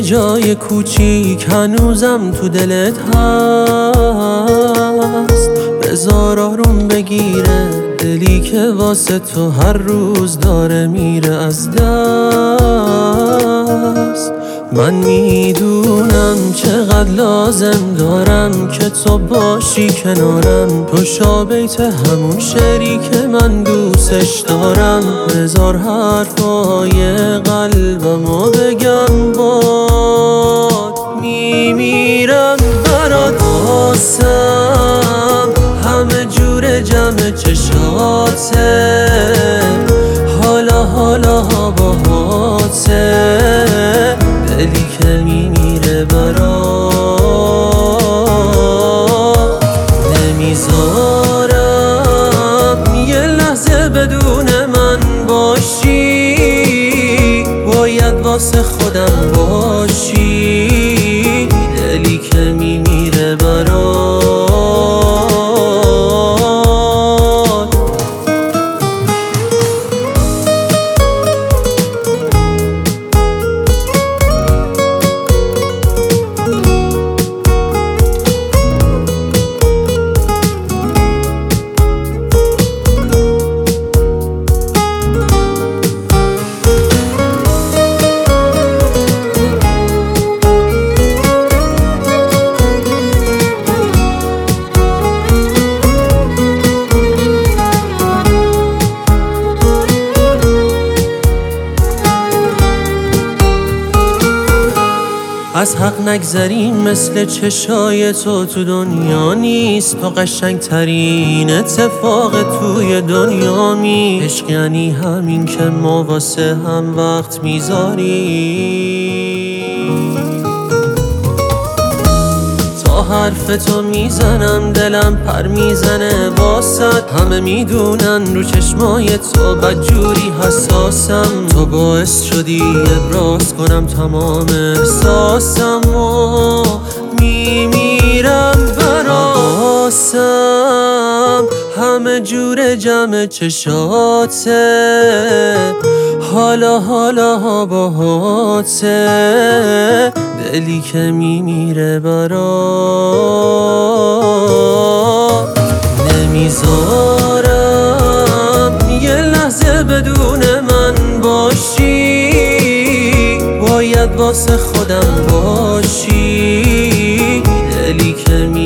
جای کوچیک هنوزم تو دلت هست، بذار آروم بگیره دلی که واسه تو هر روز داره میره از دست. من میدونم چقدر لازم دارم که تو باشی کنارم، تو شابیت همون شعری که من دوستش دارم. بذار حرفای قلبمو بگم باد میمیرم برات واسم، همه جور جمع چشاته، حالا باهاته، دلی که میمیره برات. نمیذارم یه لحظه بدون من باشی، باید واسه خودم باشی، دلی که میمیره برات. از حق نگذریم، مثل چشای تو دنیا نیست، تو قشنگ ترین اتفاق توی دنیا می. عشق یعنی همین که ما واسه هم وقت میذاریم، تا حرف تو میزنم دلم پر میزنه واسد. همه میدونن رو چشمای تو بدجوری حساسم، تو باعث شدی ابراز کنم تمام احساسم و میمیرم براسم. همه جور جمع چشاته، حالا باهاته، دلی که میمیره برات. نمیذارم یه لحظه بدون من باشی، باید واسه خودم باشی، دلی که